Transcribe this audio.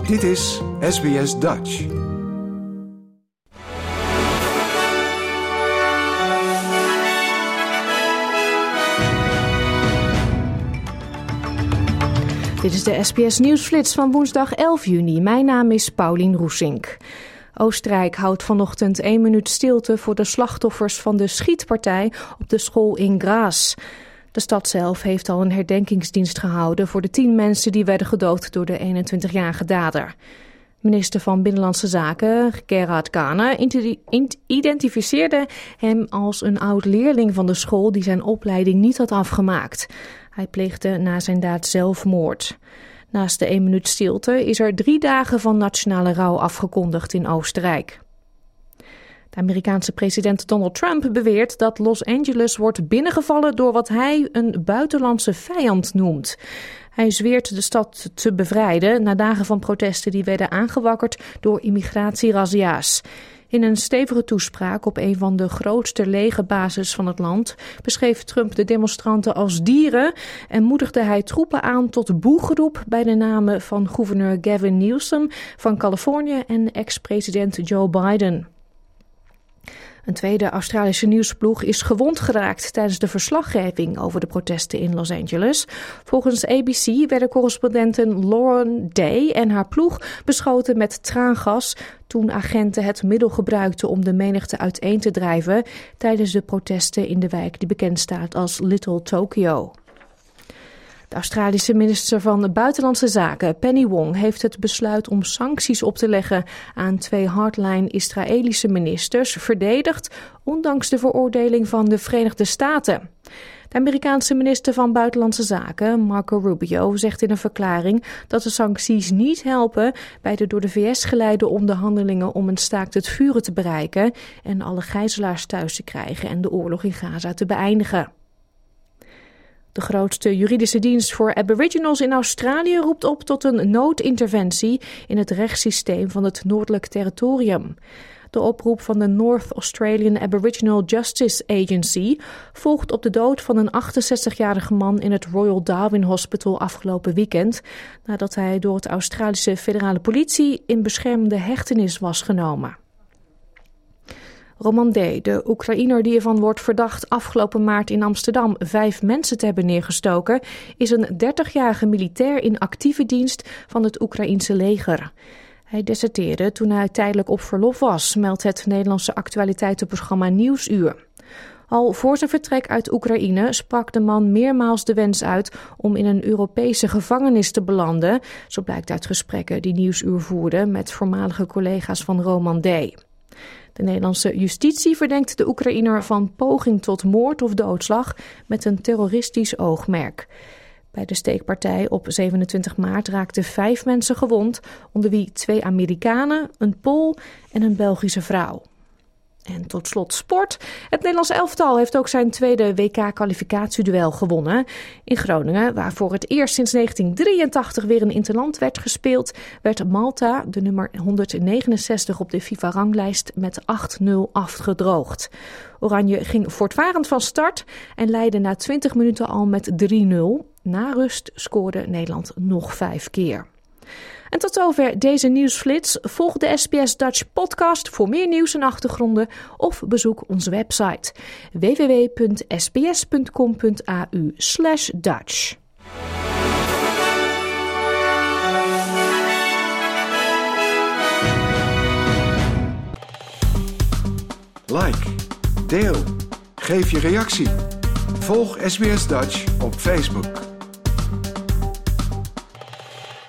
Dit is SBS Dutch. Dit is de SBS Nieuwsflits van woensdag 11 juni. Mijn naam is Paulien Roesink. Oostenrijk houdt vanochtend 1 minuut stilte voor de slachtoffers van de schietpartij op de school in Graz. De stad zelf heeft al een herdenkingsdienst gehouden voor de 10 mensen die werden gedood door de 21-jarige dader. Minister van Binnenlandse Zaken, Gerhard Kahne, identificeerde hem als een oud-leerling van de school die zijn opleiding niet had afgemaakt. Hij pleegde na zijn daad zelfmoord. Naast de 1 minuut stilte is er 3 dagen van nationale rouw afgekondigd in Oostenrijk. De Amerikaanse president Donald Trump beweert dat Los Angeles wordt binnengevallen door wat hij een buitenlandse vijand noemt. Hij zweert de stad te bevrijden na dagen van protesten die werden aangewakkerd door immigratierazzia's. In een stevige toespraak op een van de grootste legerbases van het land beschreef Trump de demonstranten als dieren en moedigde hij troepen aan tot boegeroep bij de namen van gouverneur Gavin Newsom van Californië en ex-president Joe Biden. Een tweede Australische nieuwsploeg is gewond geraakt tijdens de verslaggeving over de protesten in Los Angeles. Volgens ABC werden correspondenten Lauren Day en haar ploeg beschoten met traangas toen agenten het middel gebruikten om de menigte uiteen te drijven tijdens de protesten in de wijk die bekend staat als Little Tokyo. De Australische minister van Buitenlandse Zaken, Penny Wong, heeft het besluit om sancties op te leggen aan 2 hardline Israëlische ministers verdedigd, ondanks de veroordeling van de Verenigde Staten. De Amerikaanse minister van Buitenlandse Zaken, Marco Rubio, zegt in een verklaring dat de sancties niet helpen bij de door de VS geleide onderhandelingen om een staakt het vuren te bereiken en alle gijzelaars thuis te krijgen en de oorlog in Gaza te beëindigen. De grootste juridische dienst voor Aboriginals in Australië roept op tot een noodinterventie in het rechtssysteem van het Noordelijk Territorium. De oproep van de North Australian Aboriginal Justice Agency volgt op de dood van een 68-jarige man in het Royal Darwin Hospital afgelopen weekend, nadat hij door het Australische federale politie in beschermde hechtenis was genomen. Roman D., de Oekraïner die ervan wordt verdacht afgelopen maart in Amsterdam 5 mensen te hebben neergestoken, is een 30-jarige militair in actieve dienst van het Oekraïense leger. Hij deserteerde toen hij tijdelijk op verlof was, meldt het Nederlandse actualiteitenprogramma Nieuwsuur. Al voor zijn vertrek uit Oekraïne sprak de man meermaals de wens uit om in een Europese gevangenis te belanden, zo blijkt uit gesprekken die Nieuwsuur voerde met voormalige collega's van Roman D. De Nederlandse justitie verdenkt de Oekraïner van poging tot moord of doodslag met een terroristisch oogmerk. Bij de steekpartij op 27 maart raakten 5 mensen gewond, onder wie 2 Amerikanen, een Pool en een Belgische vrouw. En tot slot sport. Het Nederlands elftal heeft ook zijn tweede WK-kwalificatieduel gewonnen. In Groningen, waar voor het eerst sinds 1983 weer een interland werd gespeeld, werd Malta, de nummer 169 op de FIFA-ranglijst, met 8-0 afgedroogd. Oranje ging voortvarend van start en leidde na 20 minuten al met 3-0. Na rust scoorde Nederland nog 5 keer. En tot zover deze nieuwsflits. Volg de SBS Dutch podcast voor meer nieuws en achtergronden of bezoek onze website www.sbs.com.au/Dutch. Like, deel, geef je reactie. Volg SBS Dutch op Facebook.